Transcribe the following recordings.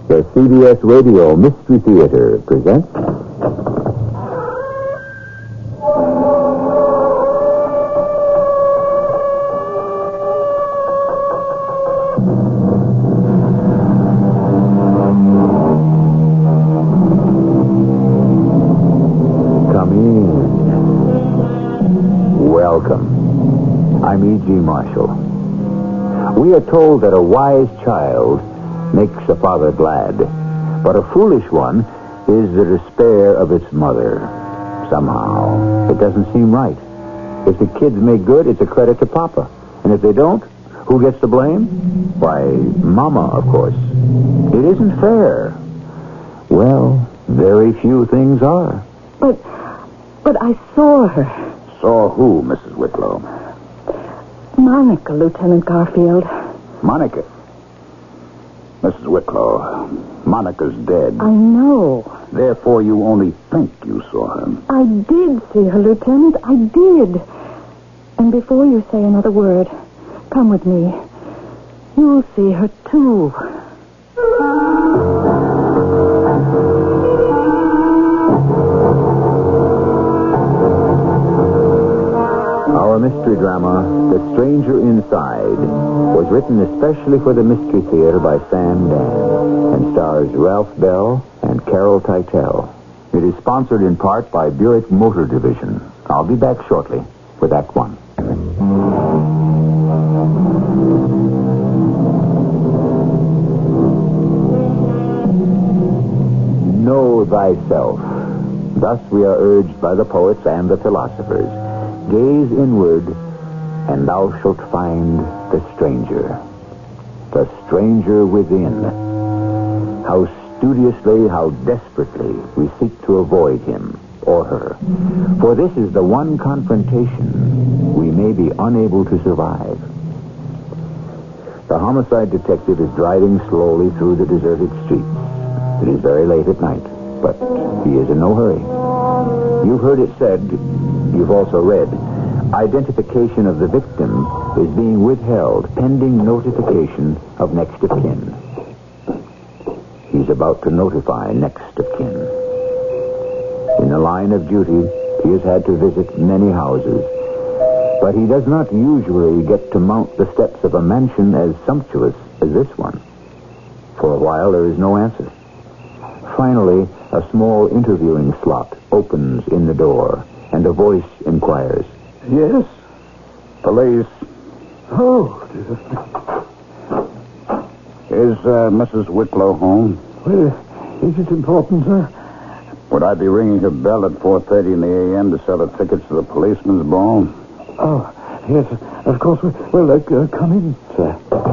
The CBS Radio Mystery Theater presents... Come in. Welcome. I'm E.G. Marshall. We are told that a wise child makes a father glad, but a foolish one is the despair of its mother. Somehow, it doesn't seem right. If the kids make good, it's a credit to Papa. And if they don't, who gets the blame? Why, Mama, of course. It isn't fair. Well, very few things are. But I saw her. Saw who, Mrs. Whitlow? Monica, Lieutenant Garfield. Monica. Mrs. Whitlow, Monica's dead. I know. Therefore, you only think you saw her. I did see her, Lieutenant. I did. And before you say another word, come with me. You'll see her, too. Our mystery drama, The Stranger Inside, was written especially for the Mystery Theater by Sam Dan and stars Ralph Bell and Carol Teitel. It is sponsored in part by Buick Motor Division. I'll be back shortly with Act One. Know thyself. Thus we are urged by the poets and the philosophers. Gaze inward, and thou shalt find the stranger within. How studiously, how desperately we seek to avoid him or her. For this is the one confrontation we may be unable to survive. The homicide detective is driving slowly through the deserted streets. It is very late at night, but he is in no hurry. You've heard it said, you've also read, identification of the victim is being withheld pending notification of next of kin. He's about to notify next of kin. In the line of duty, he has had to visit many houses, but he does not usually get to mount the steps of a mansion as sumptuous as this one. For a while, there is no answer. Finally, a small interviewing slot opens in the door, and a voice inquires. Yes? Police. Oh. Is Mrs. Whitlow home? Well, is it important, sir? Would I be ringing her bell at 4:30 in the a.m. to sell her tickets to the policeman's ball? Oh, yes, of course. Well, come in, sir.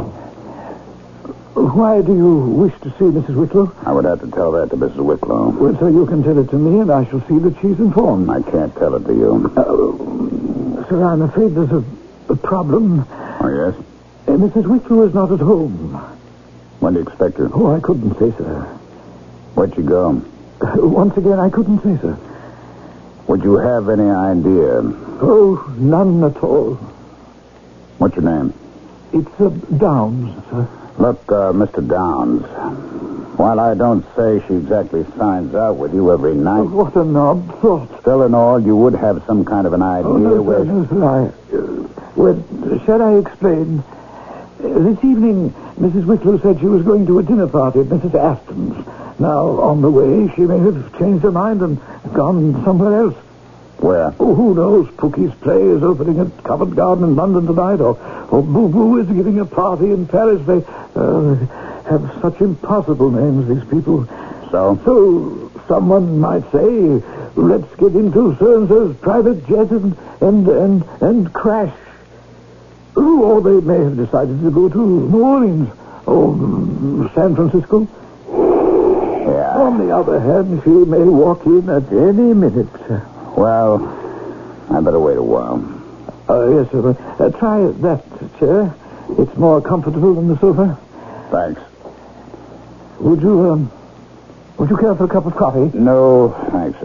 Why do you wish to see Mrs. Whitlow? I would have to tell that to Mrs. Whitlow. Well, sir, you can tell it to me, and I shall see that she's informed. I can't tell it to you. Sir, I'm afraid there's a problem. Oh, yes? Mrs. Whitlow is not at home. When do you expect her? Oh, I couldn't say, sir. Where'd you go? Once again, I couldn't say, sir. Would you have any idea? Oh, none at all. What's your name? It's Downs, sir. Look, Mr. Downs, while I don't say she exactly signs out with you every night... Oh, what an odd thought. Still in all, you would have some kind of an idea where... No, sir, well, shall I explain? This evening, Mrs. Whitlow said she was going to a dinner party at Mrs. Aston's. Now, on the way, she may have changed her mind and gone somewhere else. Where? Oh, who knows? Pookie's play is opening at Covent Garden in London tonight, or Boo Boo is giving a party in Paris. They have such impossible names, these people. So? So, someone might say, let's get into so-and-so's private jet and crash. Or they may have decided to go to New Orleans or San Francisco. Yeah. On the other hand, she may walk in at any minute. Well, I better wait a while. Yes, sir. Try that chair. It's more comfortable than the sofa. Thanks. Would you care for a cup of coffee? No, thanks.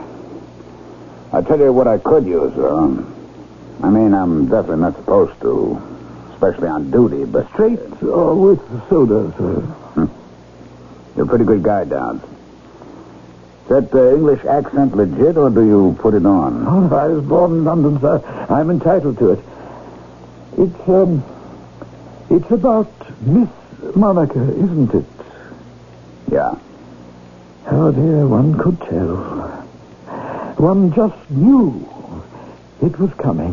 I tell you what I could use. I mean, I'm definitely not supposed to, especially on duty, but... Straight or with soda, sir? You're a pretty good guy, Downs. Is that English accent legit, or do you put it on? Oh, I was born in London, sir. I'm entitled to it. It's about Miss Monica, isn't it? Yeah. Oh, dear, one could tell. One just knew it was coming.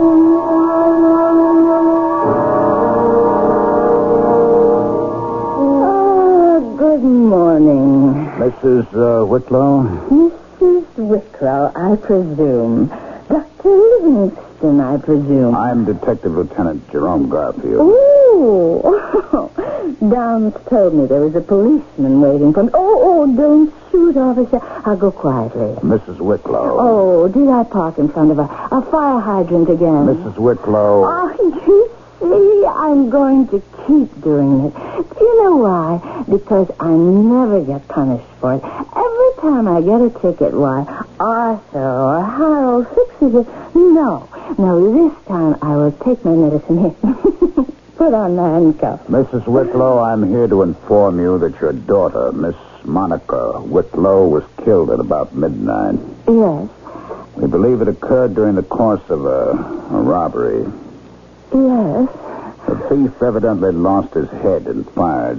Good morning. Mrs. Whitlow? Mrs. Whitlow, I presume. Dr. Livingston, I presume. I'm Detective Lieutenant Jerome Garfield. Oh, Downs told me there was a policeman waiting for me. Oh, don't shoot, officer. I'll go quietly. Mrs. Whitlow. Oh, did I park in front of a fire hydrant again? Mrs. Whitlow. Oh, you see, I'm going to keep doing it. Do you know why? Because I never get punished for it. Every time I get a ticket, why, Arthur or Harold fixes it. No, this time I will take my medicine here. Put on my handcuff. Mrs. Whitlow, I'm here to inform you that your daughter, Miss Monica Whitlow, was killed at about midnight. Yes. We believe it occurred during the course of a robbery. Yes. The thief evidently lost his head and fired.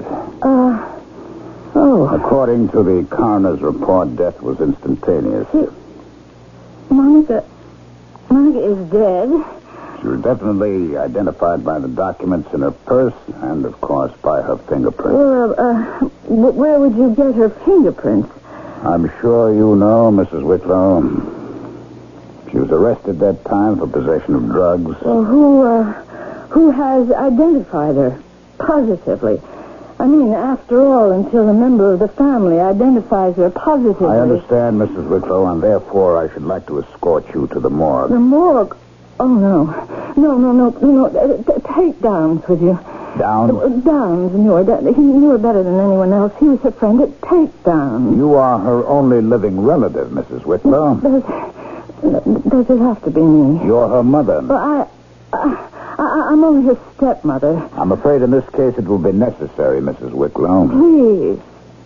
Oh. According to the coroner's report, death was instantaneous. Monica is dead. She was definitely identified by the documents in her purse and, of course, by her fingerprints. Well, where would you get her fingerprints? I'm sure you know, Mrs. Whitlow. She was arrested that time for possession of drugs. Well, who has identified her positively? I mean, after all, until a member of the family identifies her positively. I understand, Mrs. Whitlow, and therefore I should like to escort you to the morgue. The morgue? Oh, no. No. Take Downs with you. Downs? Downs knew her. He knew her better than anyone else. He was her friend. Take Downs. You are her only living relative, Mrs. Whitlow. Does it have to be me? You're her mother. Well, I'm only her stepmother. I'm afraid in this case it will be necessary, Mrs. Whitlow. Please.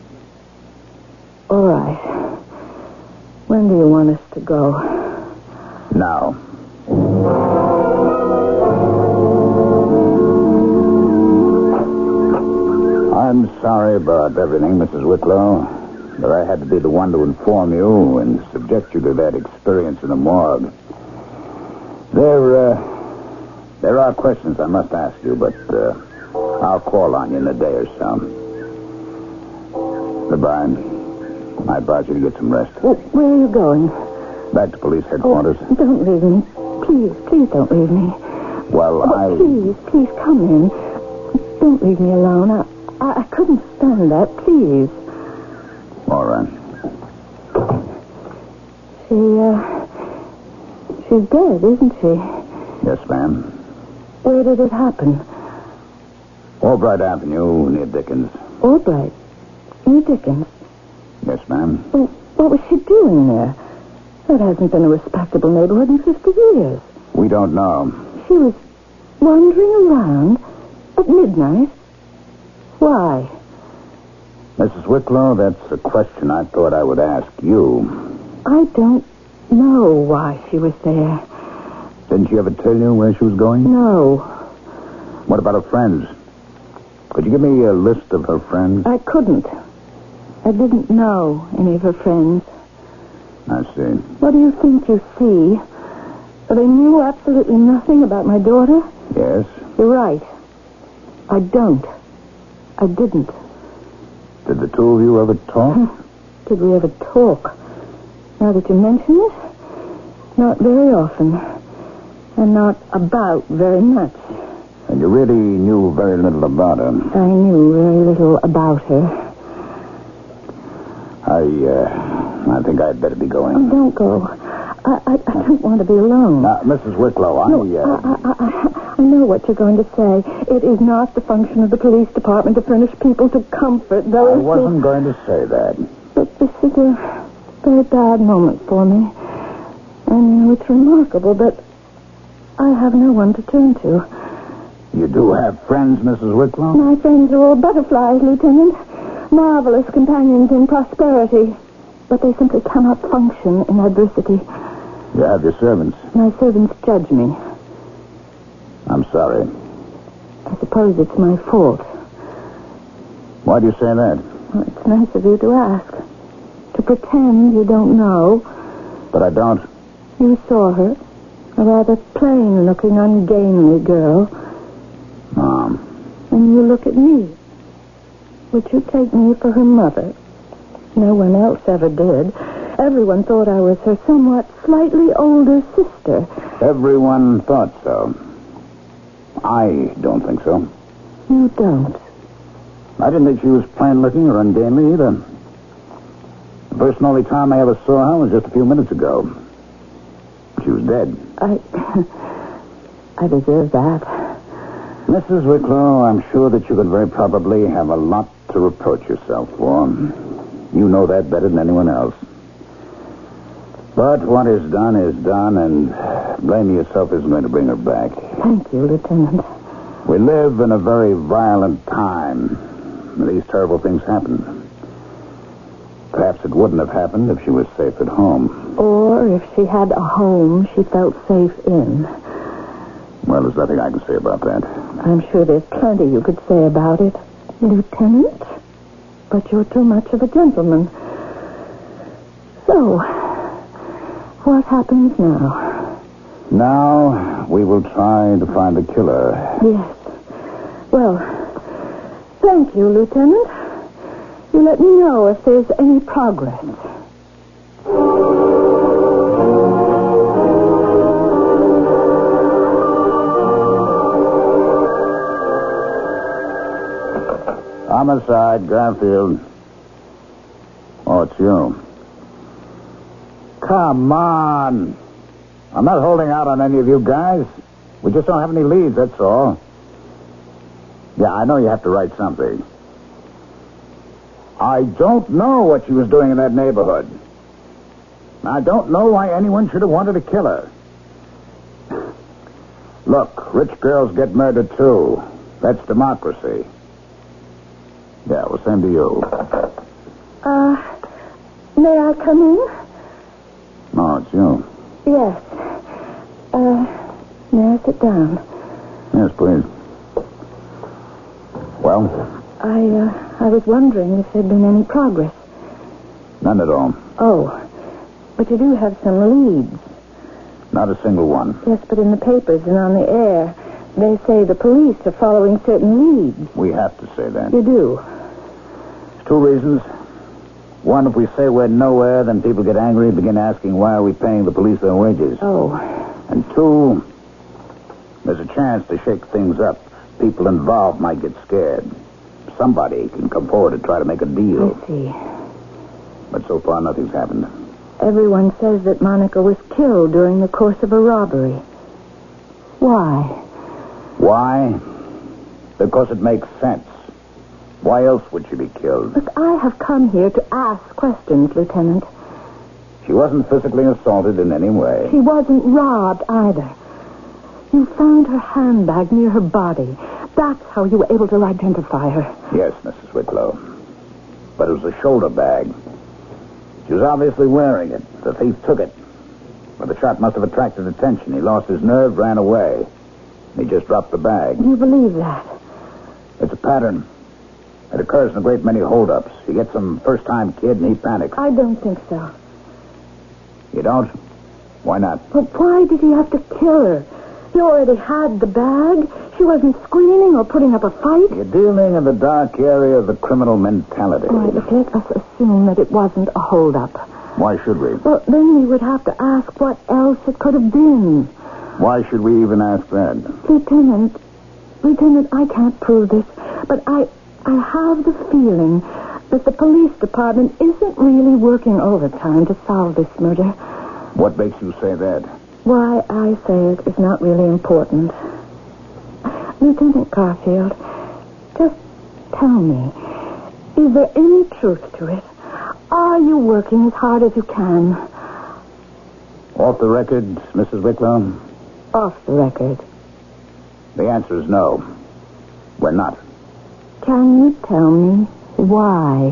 All right. When do you want us to go? Now. I'm sorry about everything, Mrs. Whitlow, but I had to be the one to inform you and subject you to that experience in the morgue. There are questions I must ask you, but I'll call on you in a day or so. Goodbye. I advise you to get some rest. Where are you going? Back to police headquarters. Oh, don't leave me. Please don't leave me. Well, Please come in. Don't leave me alone. I couldn't stand that. Please. All right. She's dead, isn't she? Yes, ma'am. Where did it happen? Albright Avenue, near Dickens. Albright? Near Dickens? Yes, ma'am. Well, what was she doing there? That hasn't been a respectable neighborhood in 50 years. We don't know. She was wandering around at midnight? Why? Mrs. Whitlow, that's a question I thought I would ask you. I don't know why she was there. Didn't she ever tell you where she was going? No. What about her friends? Could you give me a list of her friends? I couldn't. I didn't know any of her friends. I see. What do you think you see? They knew absolutely nothing about my daughter? Yes. You're right. I don't. I didn't. Did the two of you ever talk? Did we ever talk? Now that you mention it, not very often. And not about very much. And you really knew very little about her? I knew very little about her. I think I'd better be going. Oh, don't go. I don't want to be alone. Mrs. Whitlow, I know what you're going to say. It is not the function of the police department to furnish people to comfort those I wasn't going to say that. But this is a very bad moment for me. And it's remarkable that I have no one to turn to. You do have friends, Mrs. Whitlow? My friends are all butterflies, Lieutenant. marvelous companions in prosperity, but they simply cannot function in adversity. You have your servants. My servants judge me. I'm sorry. I suppose it's my fault. Why do you say that? Well, it's nice of you to ask. To pretend you don't know. But I don't. You saw her. A rather plain-looking, ungainly girl. Mom. And you look at me. Would you take me for her mother? No one else ever did. Everyone thought I was her somewhat slightly older sister. Everyone thought so. I don't think so. You don't? I didn't think she was plain-looking or ungainly either. The first and only time I ever saw her was just a few minutes ago. She was dead. I deserve that. Mrs. Wicklow, I'm sure that you could very probably have a lot to reproach yourself for. You know that better than anyone else. But what is done, and blaming yourself isn't going to bring her back. Thank you, Lieutenant. We live in a very violent time. These terrible things happen. Perhaps it wouldn't have happened if she was safe at home. Or if she had a home she felt safe in. Well, there's nothing I can say about that. I'm sure there's plenty you could say about it, Lieutenant. But you're too much of a gentleman. So, what happens now? Now, we will try to find the killer. Yes. Well, thank you, Lieutenant. You let me know if there's any progress. Homicide, Garfield. Oh, it's you. Come on. I'm not holding out on any of you guys. We just don't have any leads, that's all. Yeah, I know you have to write something. I don't know what she was doing in that neighborhood. I don't know why anyone should have wanted to kill her. Look, rich girls get murdered, too. That's democracy. Yeah, well, same to you. May I come in? No, it's you. Yes. May I sit down? Yes, please. Well? I was wondering if there'd been any progress. None at all. Oh, but you do have some leads. Not a single one. Yes, but in the papers and on the air, they say the police are following certain leads. We have to say that. You do? There's two reasons. One, if we say we're nowhere, then people get angry and begin asking why are we paying the police their wages. Oh. And two, there's a chance to shake things up. People involved might get scared. Somebody can come forward and try to make a deal. I see. But so far, nothing's happened. Everyone says that Monica was killed during the course of a robbery. Why? Why? Because it makes sense. Why else would she be killed? Look, I have come here to ask questions, Lieutenant. She wasn't physically assaulted in any way. She wasn't robbed either. You found her handbag near her body. That's how you were able to identify her. Yes, Mrs. Wicklow. But it was a shoulder bag. She was obviously wearing it. The thief took it. But the shot must have attracted attention. He lost his nerve, ran away. He just dropped the bag. Do you believe that? It's a pattern. It occurs in a great many holdups. You get some first-time kid and he panics. I don't think so. You don't? Why not? But why did he have to kill her? He already had the bag. She wasn't screaming or putting up a fight. You're dealing in the dark area of the criminal mentality. All right, look, let us assume that it wasn't a holdup. Why should we? Well, then we would have to ask what else it could have been. Why should we even ask that? Lieutenant, I can't prove this, but I have the feeling that the police department isn't really working overtime to solve this murder. What makes you say that? Why I say it is not really important. Lieutenant Garfield, just tell me, is there any truth to it? Are you working as hard as you can? Off the record, Mrs. Wicklow? Off the record. The answer is no. We're not. Can you tell me Why?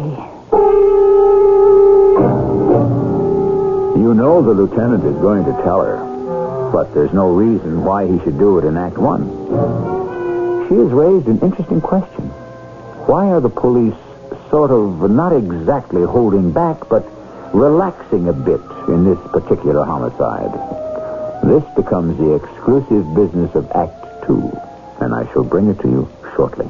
You know the lieutenant is going to tell her, but there's no reason why he should do it in Act 1. She has raised an interesting question. Why are the police sort of not exactly holding back, but relaxing a bit in this particular homicide? This becomes the exclusive business of Act 2, and I shall bring it to you shortly.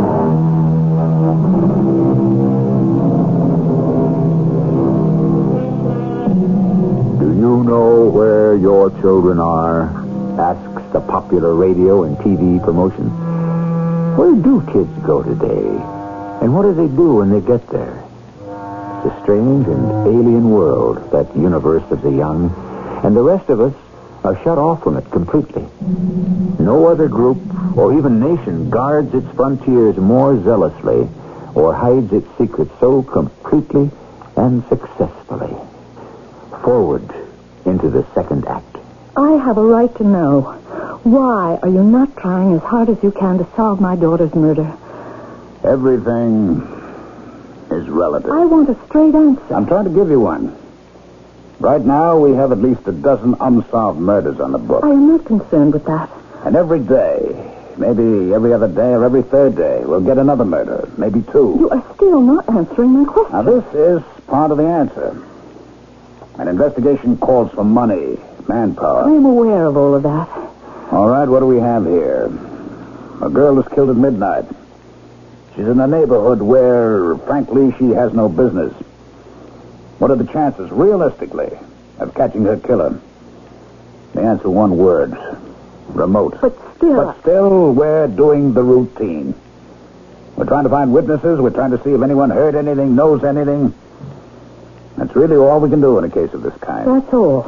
Do you know where your children are? Asks the popular radio and TV promotion. Where do kids go today? And what do they do when they get there? It's a strange and alien world, that universe of the young, and the rest of us are shut off from it completely. No other group or even nation guards its frontiers more zealously or hides its secrets so completely and successfully. Forward into the second act. I have a right to know. Why are you not trying as hard as you can to solve my daughter's murder? Everything is relative. I want a straight answer. I'm trying to give you one. Right now, we have at least a dozen unsolved murders on the book. I am not concerned with that. And every day, maybe every other day or every third day, we'll get another murder, maybe two. You are still not answering my question. Now, this is part of the answer. An investigation calls for money, manpower. I am aware of all of that. All right, what do we have here? A girl was killed at midnight. She's in a neighborhood where, frankly, she has no business. What are the chances, realistically, of catching her killer? The answer, one word. Remote. But still, we're doing the routine. We're trying to find witnesses. We're trying to see if anyone heard anything, knows anything. That's really all we can do in a case of this kind. That's all.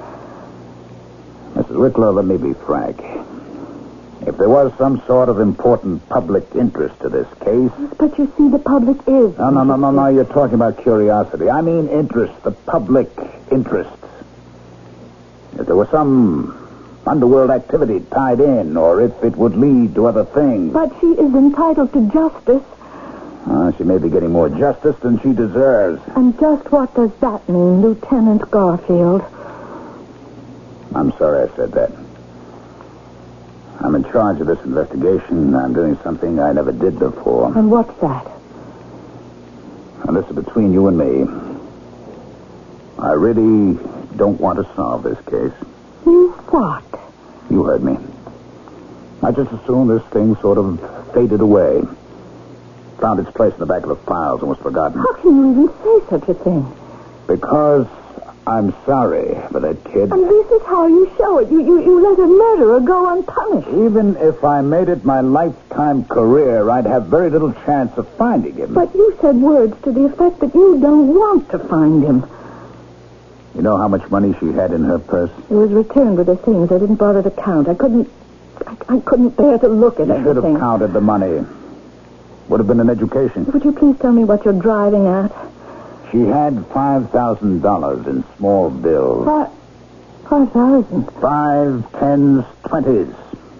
Mrs. Wicklow, let me be frank. If there was some sort of important public interest to this case... But you see, the public is... No, you're talking about curiosity. I mean interest, the public interest. If there was some underworld activity tied in, or if it would lead to other things... But she is entitled to justice. She may be getting more justice than she deserves. And just what does that mean, Lieutenant Garfield? I'm sorry I said that. I'm in charge of this investigation. I'm doing something I never did before. And what's that? And this is between you and me. I really don't want to solve this case. You what? You heard me. I just assumed this thing sort of faded away. Found its place in the back of the files and was forgotten. How can you even say such a thing? Because I'm sorry for that kid. And this is how you show it. You let a murderer go unpunished. Even if I made it my lifetime career, I'd have very little chance of finding him. But you said words to the effect that you don't want to find him. You know how much money she had in her purse? It was returned with her things. I didn't bother to count. I couldn't bear to look at You should everything. have counted the money. Would have been an education. Would you please tell me what you're driving at? She had $5,000 in small bills. 5,000? 5, 10s, 20s.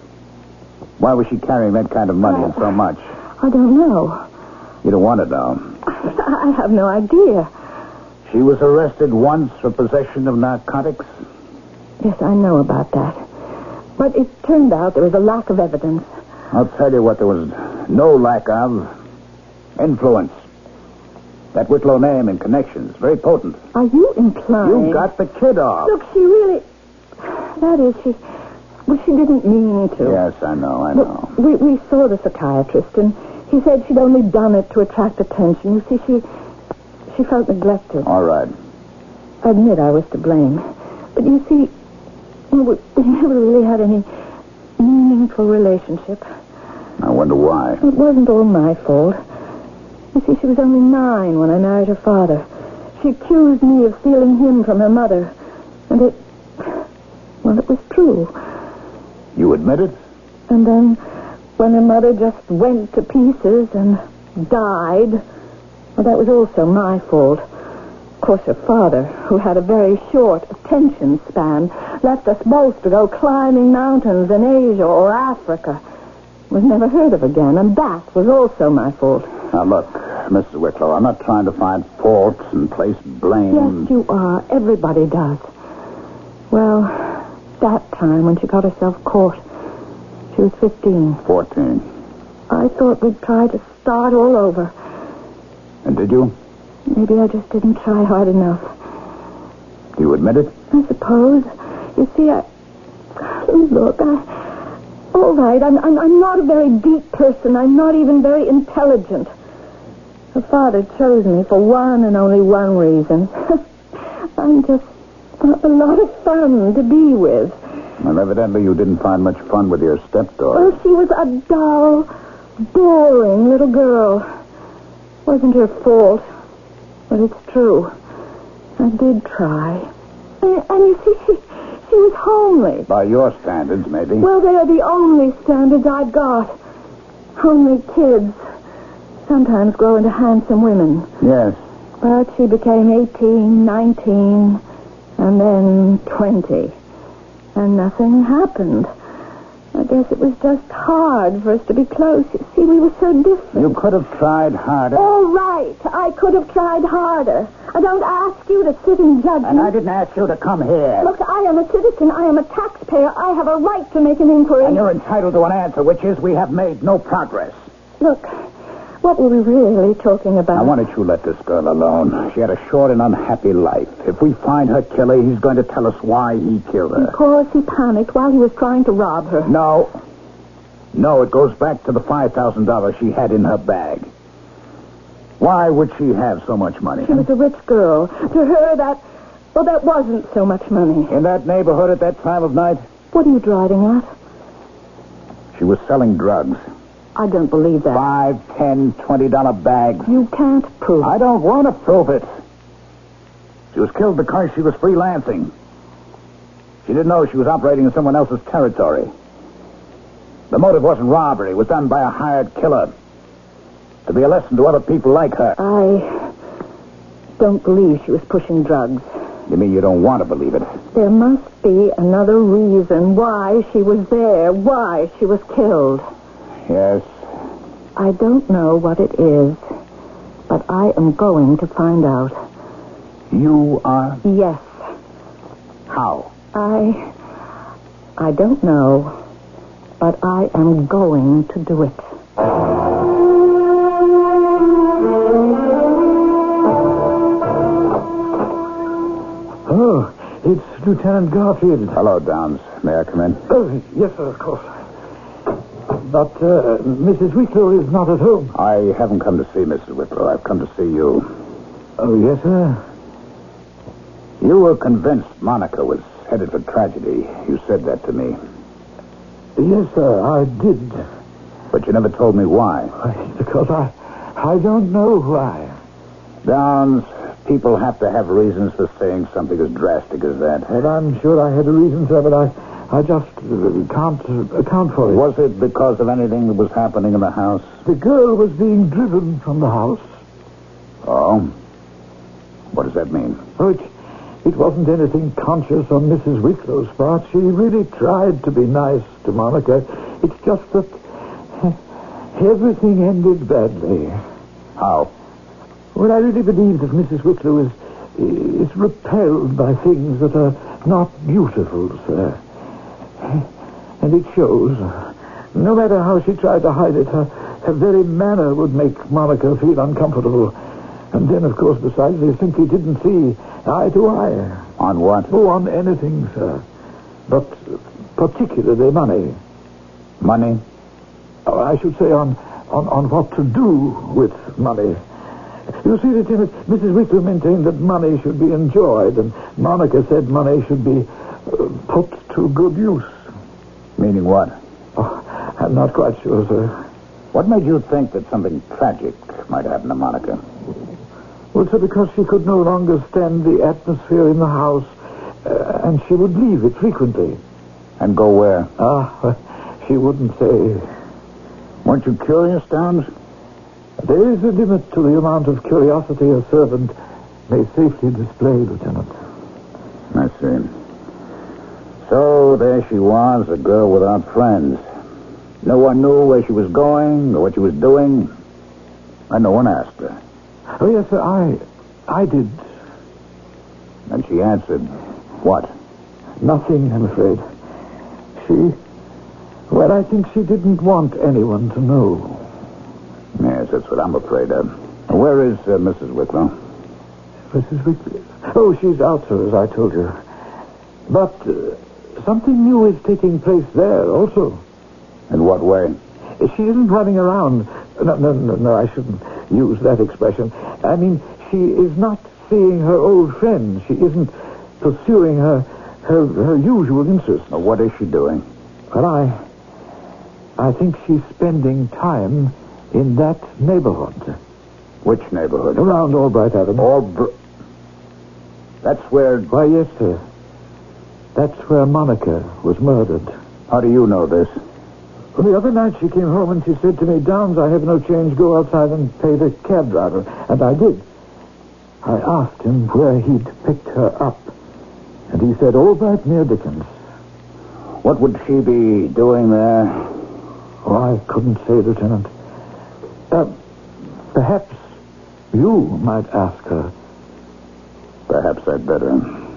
Why was she carrying that kind of money and so much? I don't know. You don't want to know. I have no idea. She was arrested once for possession of narcotics. Yes, I know about that. But it turned out there was a lack of evidence. I'll tell you what there was no lack of. Influence. That Wicklow name and connections. Very potent. Are you implying... You got the kid off. Look, she really... That is, she didn't mean to. Yes, I know. Look, we saw the psychiatrist, and he said she'd only done it to attract attention. You see, she felt neglected. All right. I admit I was to blame. But you see, we never really had any meaningful relationship. I wonder why. It wasn't all my fault. You see, she was only 9 when I married her father. She accused me of stealing him from her mother. And it was true. You admit it? And then, when her mother just went to pieces and died, well, that was also my fault. Of course, her father, who had a very short attention span, left us both to go climbing mountains in Asia or Africa. Was never heard of again, and that was also my fault. Now, look, Mrs. Wicklow, I'm not trying to find faults and place blame. Yes, you are. Everybody does. Well, that time when she got herself caught, she was 15. 14. I thought we'd try to start all over. And did you? Maybe I just didn't try hard enough. Do you admit it? I suppose. You see, Look, all right, I'm not a very deep person. I'm not even very intelligent. Her father chose me for one and only one reason. I'm just a lot of fun to be with. Well, evidently you didn't find much fun with your stepdaughter. Well, she was a dull, boring little girl. Wasn't her fault. But it's true. I did try. And you see, she was homely. By your standards, maybe. Well, they are the only standards I've got. Homely kids sometimes grow into handsome women. Yes. But she became 18, 19, and then 20. And nothing happened. I guess it was just hard for us to be close. You see, we were so different. You could have tried harder. All right. I could have tried harder. I don't ask you to sit and judge me. And I didn't ask you to come here. Look, I am a citizen. I am a taxpayer. I have a right to make an inquiry. And you're entitled to an answer, which is we have made no progress. Look, what were we really talking about? Now, why don't you let this girl alone? She had a short and unhappy life. If we find her killer, he's going to tell us why he killed her. Because he panicked while he was trying to rob her. No, it goes back to the $5,000 she had in her bag. Why would she have so much money? She was a rich girl. To her, that wasn't so much money. In that neighborhood at that time of night? What are you driving at? She was selling drugs. I don't believe that. $5, $10, $20 bags. You can't prove it. I don't want to prove it. She was killed because she was freelancing. She didn't know she was operating in someone else's territory. The motive wasn't robbery. It was done by a hired killer. To be a lesson to other people like her. I don't believe she was pushing drugs. You mean you don't want to believe it? There must be another reason why she was there, why she was killed. Yes. I don't know what it is, but I am going to find out. You are? Yes. How? I don't know, but I am going to do it. Oh, it's Lieutenant Garfield. Hello, Downs. May I come in? Oh, yes, sir, of course. But Mrs. Wicklow is not at home. I haven't come to see Mrs. Wicklow. I've come to see you. Oh, yes, sir. You were convinced Monica was headed for tragedy. You said that to me. Yes, sir, I did. But you never told me why. Because I don't know why. Downs, people have to have reasons for saying something as drastic as that. Well, I'm sure I had a reason, sir, but I just can't account for it. Was it because of anything that was happening in the house? The girl was being driven from the house. Oh? What does that mean? Oh, it wasn't anything conscious on Mrs. Wicklow's part. She really tried to be nice to Monica. It's just that everything ended badly. How? Well, I really believe that Mrs. Wicklow is repelled by things that are not beautiful, sir. And it shows. No matter how she tried to hide it, her very manner would make Monica feel uncomfortable. And then, of course, besides, they simply didn't see eye to eye. On what? Oh, on anything, sir. But particularly money. Money? Oh, I should say on what to do with money. You see, Lieutenant, Mrs. Wicklow maintained that money should be enjoyed, and Monica said money should be put to good use. Meaning what? Oh, I'm not quite sure, sir. What made you think that something tragic might happen to Monica? Well, sir, because she could no longer stand the atmosphere in the house, and she would leave it frequently. And go where? She wouldn't say. Weren't you curious, Downs? There is a limit to the amount of curiosity a servant may safely display, Lieutenant. I see. So there she was, a girl without friends. No one knew where she was going or what she was doing. And no one asked her. Oh, yes, sir, I did. And she answered, what? Nothing, I'm afraid. Well, I think she didn't want anyone to know. Yes, that's what I'm afraid of. Where is Mrs. Wicklow? Mrs. Wicklow? Oh, she's out, sir, as I told you. But something new is taking place there also. In what way? She isn't running around. No, I shouldn't use that expression. I mean, she is not seeing her old friends. She isn't pursuing her usual interests. Well, what is she doing? Well, I think she's spending time in that neighborhood. Which neighborhood? Around Albright Avenue. That's where... Why, yes, sir. That's where Monica was murdered. How do you know this? Well, the other night she came home and she said to me, Downs, I have no change. Go outside and pay the cab driver. And I did. I asked him where he'd picked her up. And he said, Albright near Dickens. What would she be doing there? Oh, I couldn't say, Lieutenant. Perhaps you might ask her. Perhaps I'd better.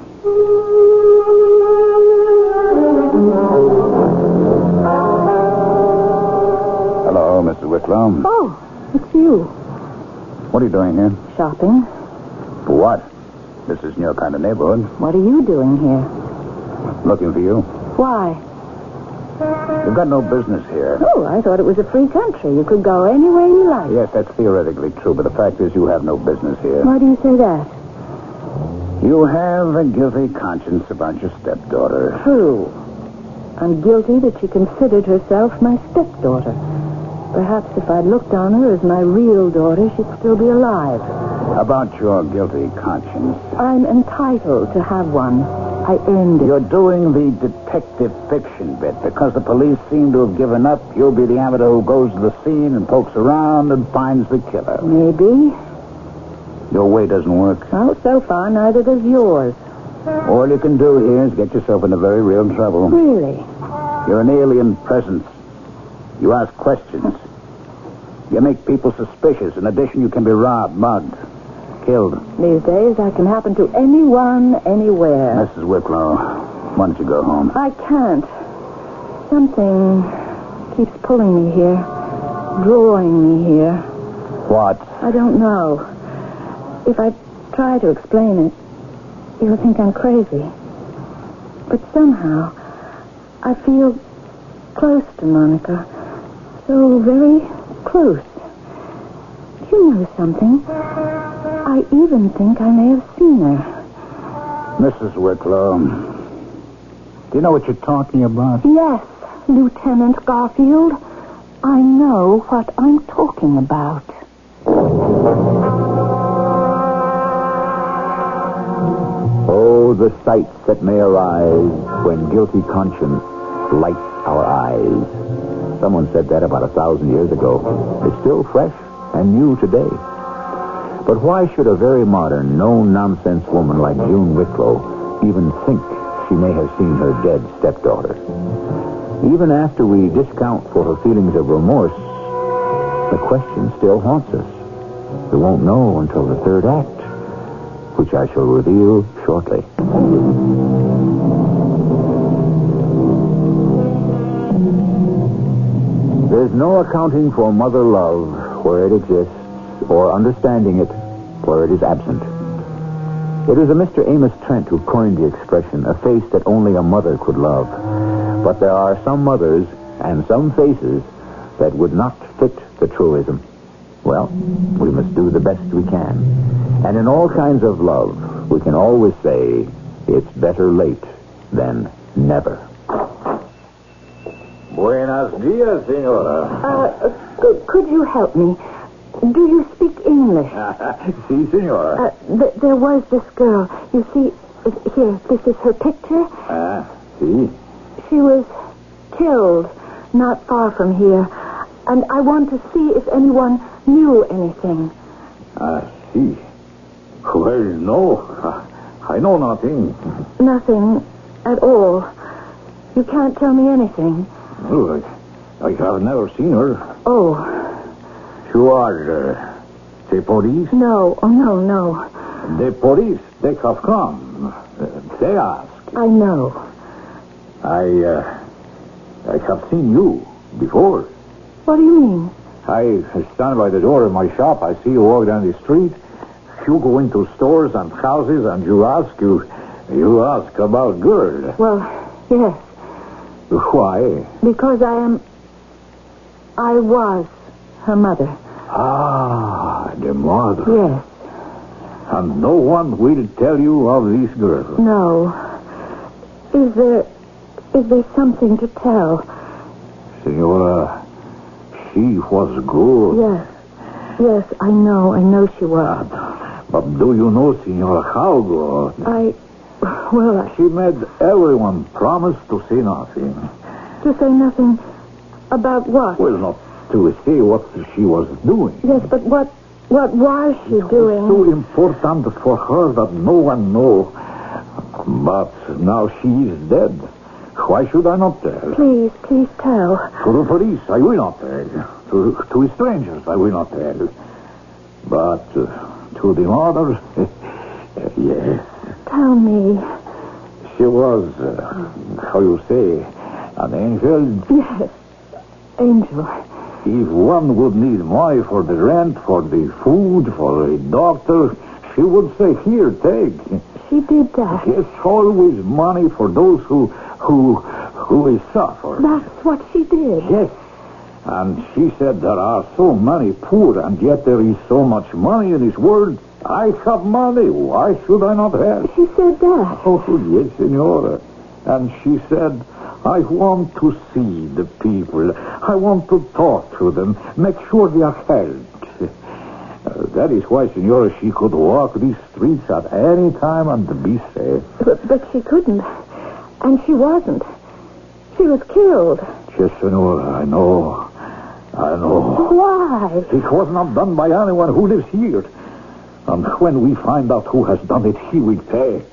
Hello, Mrs. Wicklow. Oh, it's you. What are you doing here? Shopping. For what? This isn't your kind of neighborhood. What are you doing here? Looking for you. Why? You've got no business here. Oh, I thought it was a free country. You could go anywhere you like. Yes, that's theoretically true, but the fact is you have no business here. Why do you say that? You have a guilty conscience about your stepdaughter. True. I'm guilty that she considered herself my stepdaughter. Perhaps if I'd looked on her as my real daughter, she'd still be alive. About your guilty conscience. I'm entitled to have one. I earned it. You're doing the detective fiction bit. Because the police seem to have given up, you'll be the amateur who goes to the scene and pokes around and finds the killer. Maybe. Your way doesn't work. Well, so far, neither does yours. All you can do here is get yourself into very real trouble. Really? You're an alien presence. You ask questions. You make people suspicious. In addition, you can be robbed, mugged, killed. These days, I can happen to anyone, anywhere. Mrs. Wicklow, why don't you go home? I can't. Something keeps pulling me here, drawing me here. What? I don't know. If I try to explain it, you'll think I'm crazy. But somehow, I feel close to Monica. So very close. Do you know something? I even think I may have seen her. Mrs. Wicklow, do you know what you're talking about? Yes, Lieutenant Garfield. I know what I'm talking about. Oh, the sights that may arise when guilty conscience lights our eyes. Someone said that about 1,000 years ago. It's still fresh and new today. But why should a very modern, no-nonsense woman like June Wicklow even think she may have seen her dead stepdaughter? Even after we discount for her feelings of remorse, the question still haunts us. We won't know until the third act, which I shall reveal shortly. There's no accounting for mother love where it exists, or understanding it where it is absent. It was a Mr. Amos Trent who coined the expression, a face that only a mother could love. But there are some mothers and some faces that would not fit the truism. Well, we must do the best we can. And in all kinds of love, we can always say, it's better late than never. Buenos dias, senora. Could you help me? Do you speak English? Si, senora. There was this girl. You see, here, this is her picture. Si. She was killed not far from here. And I want to see if anyone knew anything. Si. Well, no. I know nothing. Nothing at all. You can't tell me anything. Oh, I have never seen her. Oh. She was The police? No, oh, no. The police, they have come. They ask. I know. I have seen you before. What do you mean? I stand by the door of my shop. I see you walk down the street. You go into stores and houses and you ask about girl. Well, yes. Why? Because I was her mother. Ah, the mother. Yes. And no one will tell you of this girl. No. Is there something to tell? Senora, she was good. Yes, I know she was. But do you know, Senora, how good? She made everyone promise to say nothing. To say nothing about what? Well, not to say what she was doing. Yes, but what was she doing? It was so important for her that no one knows. But now she is dead. Why should I not tell? Please tell. To the police, I will not tell. To strangers, I will not tell. But to the mother, yes. Tell me. She was, how you say, an angel? Yes, angel. If one would need money for the rent, for the food, for a doctor, she would say, here, take. She did that. Yes, always money for those who is suffer. That's what she did. Yes. And she said there are so many poor, and yet there is so much money in this world. I have money. Why should I not have? She said that. Oh, yes, Senora. And she said, I want to see the people. I want to talk to them, make sure they are helped. That is why, Senora, she could walk these streets at any time and be safe. But she couldn't. And she wasn't. She was killed. Yes, Senora, I know. Why? It was not done by anyone who lives here. And when we find out who has done it, he will pay.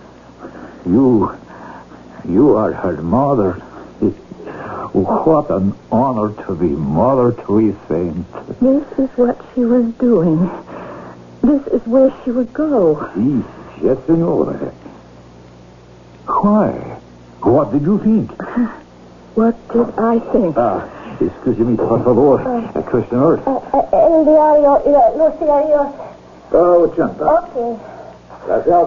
You are her mother. What an honor to be mother to a saint. This is what she was doing. This is where she would go. Yes, Senora. Why? What did you think? What did I think? Excuse me, por favor. Customer. El diario, los diarios. 80. Okay. Gracias.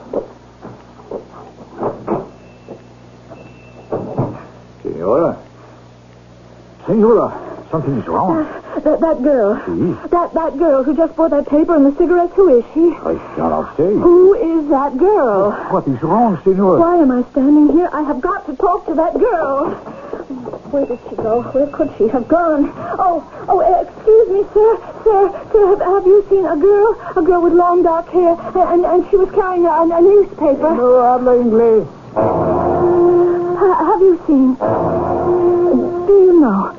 Senora, something is wrong. That girl. See? That girl who just bought that paper and the cigarettes, who is she? I cannot say. Who is that girl? What is wrong, Senora? Why am I standing here? I have got to talk to that girl. Where did she go? Where could she have gone? Excuse me, sir, have you seen a girl with long dark hair, and she was carrying a newspaper? No habla inglés. Have you seen? Do you know?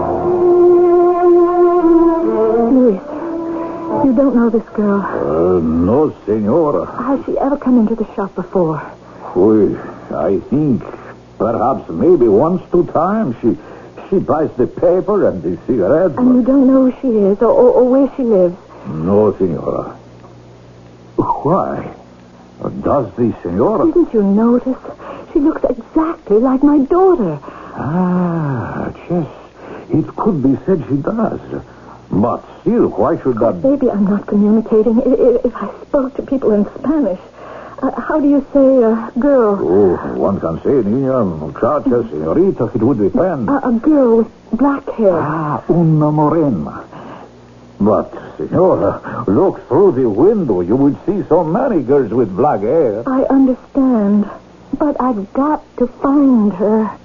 Luis, you don't know this girl? No, Senora. Has she ever come into the shop before? Well, I think perhaps maybe once, 2 times. She buys the paper and the cigarettes. And you don't know who she is or where she lives? No, Senora. Why? Does the Senora? Didn't you notice? She looks exactly like my daughter. Yes. It could be said she does. But still, why should that... Baby, I'm not communicating. If I spoke to people in Spanish, how do you say girl? Oh, one can say niña, muchacha, señorita. It would depend. A girl with black hair. Una morena. But, Senora, look through the window. You would see so many girls with black hair. I understand. But I've got to find her.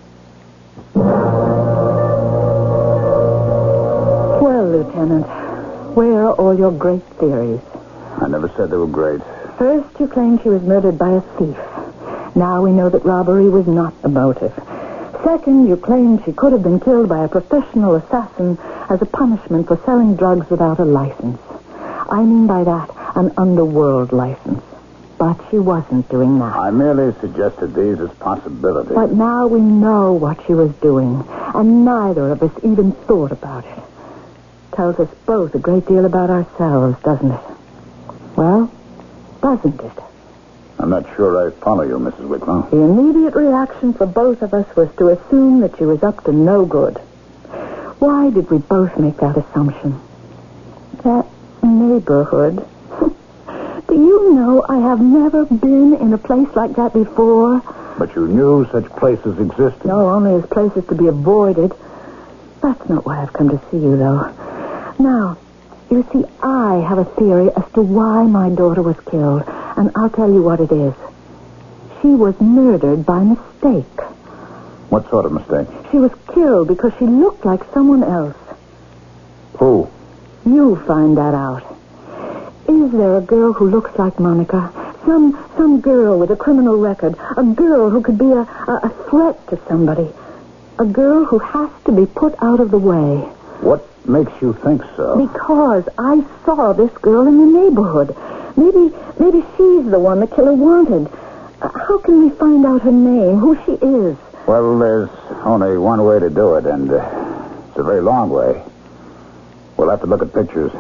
Well, Lieutenant, where are all your great theories? I never said they were great. First, you claimed she was murdered by a thief. Now we know that robbery was not the motive. Second, you claimed she could have been killed by a professional assassin as a punishment for selling drugs without a license. I mean by that, an underworld license. But she wasn't doing that. I merely suggested these as possibilities. But now we know what she was doing, and neither of us even thought about it. tells us both a great deal about ourselves, doesn't it? Well, doesn't it? I'm not sure I follow you, Mrs. Wicklow. The immediate reaction for both of us was to assume that she was up to no good. Why did we both make that assumption? That neighborhood. Do you know I have never been in a place like that before? But you knew such places existed. No, only as places to be avoided. That's not why I've come to see you, though. Now, you see, I have a theory as to why my daughter was killed, and I'll tell you what it is. She was murdered by mistake. What sort of mistake? She was killed because she looked like someone else. Who? You find that out. Is there a girl who looks like Monica? Some girl with a criminal record. A girl who could be a threat to somebody. A girl who has to be put out of the way. What makes you think so? Because I saw this girl in the neighborhood. Maybe she's the one the killer wanted. How can we find out her name, who she is? Well, there's only one way to do it, and it's a very long way. We'll have to look at pictures.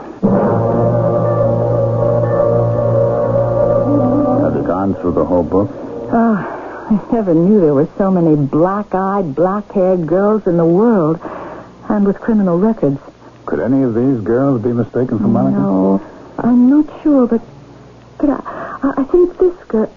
Have you gone through the whole book? I never knew there were so many black-eyed, black-haired girls in the world, and with criminal records. Could any of these girls be mistaken for Monica? No, I'm not sure, but I think this girl...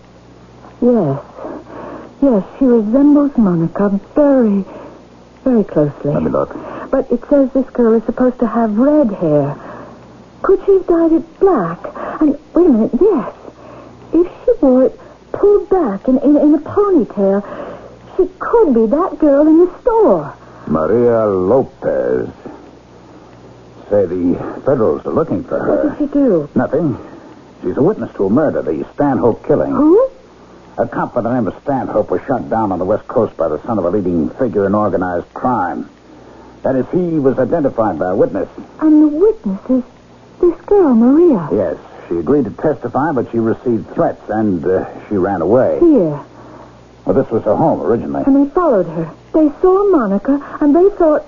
Yes, she resembles Monica very, very closely. Let me look. But it says this girl is supposed to have red hair. Could she have dyed it black? And wait a minute, yes. If she wore it pulled back in a ponytail, she could be that girl in the store. Maria Lopez. Say, the Federals are looking for her. What did she do? Nothing. She's a witness to a murder, the Stanhope killing. Who? A cop by the name of Stanhope was shot down on the West Coast by the son of a leading figure in organized crime. That is, he was identified by a witness. And the witness is this girl, Maria. Yes, she agreed to testify, but she received threats, and she ran away. Here. Well, this was her home originally. And they followed her. They saw Monica, and they thought...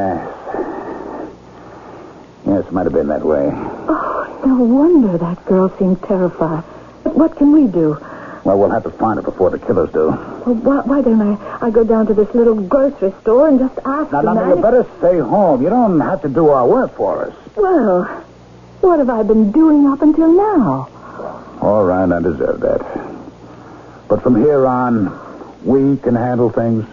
Yes, it might have been that way. Oh, no wonder that girl seemed terrified. But what can we do? Well, we'll have to find her before the killers do. Well, why don't I go down to this little grocery store and just ask them Now, that? you better stay home. You don't have to do our work for us. Well, what have I been doing up until now? All right, I deserve that. But from here on, we can handle things.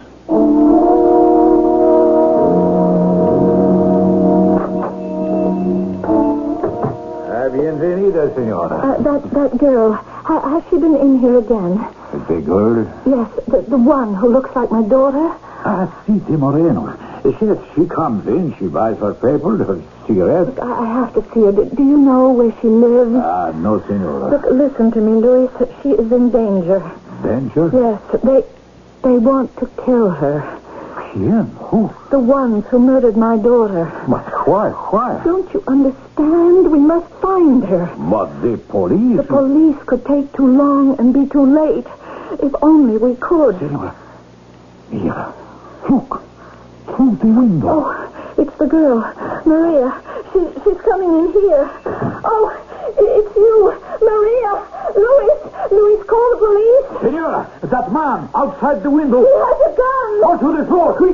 Bienvenida, senora. That girl, has she been in here again? The girl? Yes, the one who looks like my daughter. City Moreno. Yes, she comes in, she buys her paper, her cigarettes. I have to see her. Do you know where she lives? No, senora. Look, listen to me, Luis. She is in danger. Danger? Yes, they want to kill her. Yeah, who? The ones who murdered my daughter. But why? Don't you understand? We must find her. But the police... The police could take too long and be too late. If only we could. Senora. Mira. Look. Through the window. Oh, it's the girl. Maria. She's coming in here. Oh, it's you. Maria. Luis, call the police. Senora, that man outside the window. He has a gun. Go to the floor, quick.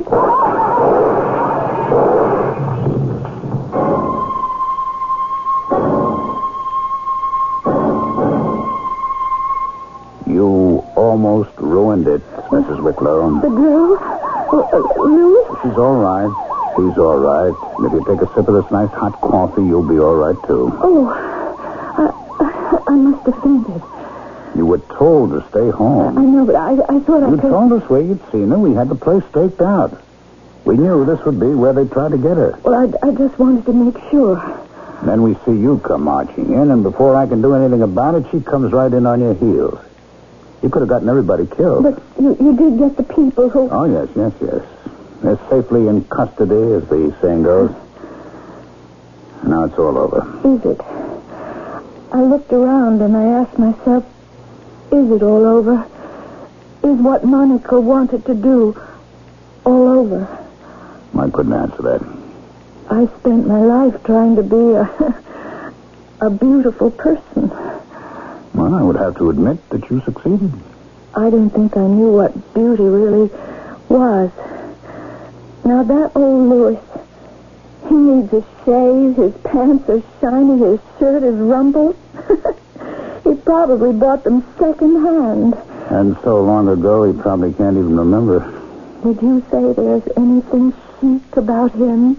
You almost ruined it, Mrs. Wicklow. The girl? Luis? She's all right. She's all right. And if you take a sip of this nice hot coffee, you'll be all right, too. Oh, I must have fainted. You were told to stay home. I know, but I thought I You could... told us where you'd seen her. We had the place staked out. We knew this would be where they tried to get her. Well, I just wanted to make sure. Then we see you come marching in, and before I can do anything about it, she comes right in on your heels. You could have gotten everybody killed. But you did get the people who... Oh, yes. They're safely in custody, as the saying goes. Now it's all over. Is it? I looked around and I asked myself, is it all over? Is what Monica wanted to do all over? I couldn't answer that. I spent my life trying to be a beautiful person. Well, I would have to admit that you succeeded. I don't think I knew what beauty really was. Now, that old Louis, he needs a shave, his pants are shiny, his shirt is rumpled. He probably bought them second-hand. And so long ago, he probably can't even remember. Would you say there's anything chic about him?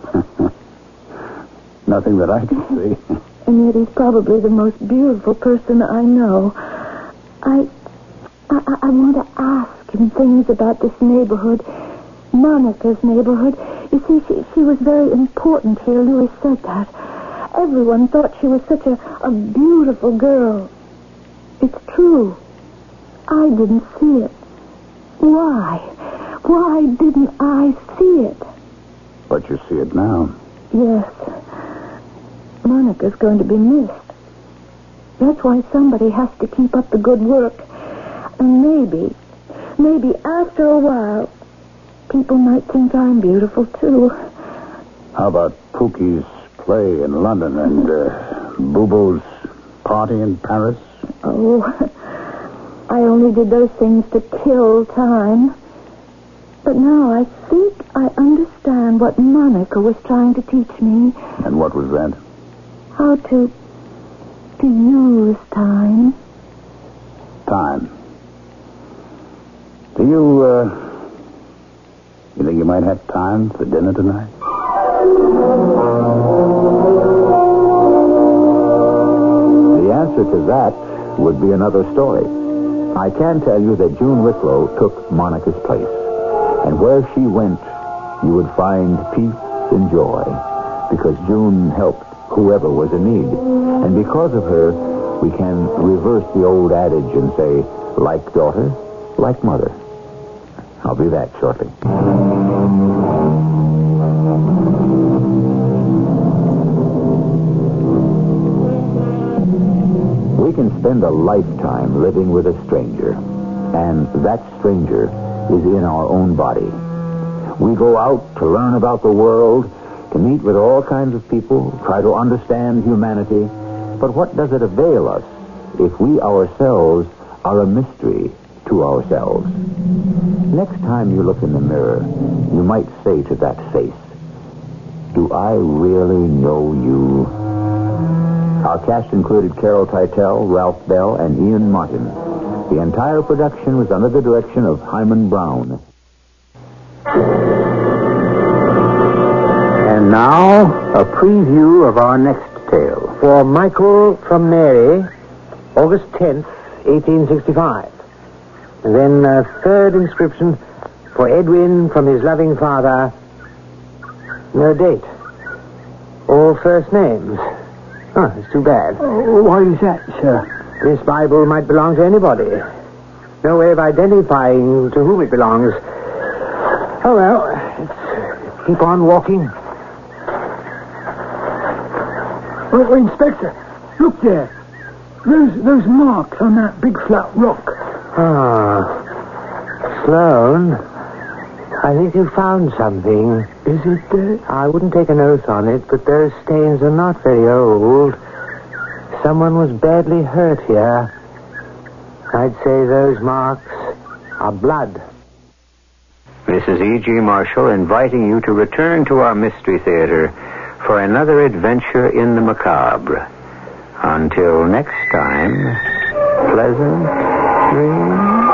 Nothing that I can see. And yet he's probably the most beautiful person I know. I want to ask him things about this neighborhood, Monica's neighborhood. You see, she was very important here. Louis said that. Everyone thought she was such a beautiful girl. It's true. I didn't see it. Why? Why didn't I see it? But you see it now. Yes. Monica's going to be missed. That's why somebody has to keep up the good work. And maybe after a while, people might think I'm beautiful, too. How about Pookie's play in London and Bubo's party in Paris? Oh, I only did those things to kill time. But now I think I understand what Monica was trying to teach me. And what was that? How to use time. Time. Do you think you might have time for dinner tonight? The answer to that would be another story. I can tell you that June Wicklow took Monica's place. And where she went, you would find peace and joy, because June helped whoever was in need. And because of her, we can reverse the old adage and say, like daughter, like mother. I'll be back shortly. We can spend a lifetime living with a stranger, and that stranger is in our own body. We go out to learn about the world, to meet with all kinds of people, try to understand humanity. But what does it avail us if we ourselves are a mystery to ourselves? Next time you look in the mirror, you might say to that face, do I really know you? Our cast included Carol Teitel, Ralph Bell, and Ian Martin. The entire production was under the direction of Hyman Brown. And now, a preview of our next tale. For Michael from Mary, August 10th, 1865. And then a third inscription for Edwin from his loving father. No date. All first names. Oh, it's too bad. Oh, why is that, sir? This Bible might belong to anybody. No way of identifying to whom it belongs. Oh, well, let's keep on walking. Oh, Inspector, look there. Those marks on that big flat rock. Ah, Sloan, I think you found something. Is it there? I wouldn't take an oath on it, but those stains are not very old. Someone was badly hurt here. I'd say those marks are blood. This is E.G. Marshall inviting you to return to our Mystery Theater for another adventure in the macabre. Until next time, pleasant dreams.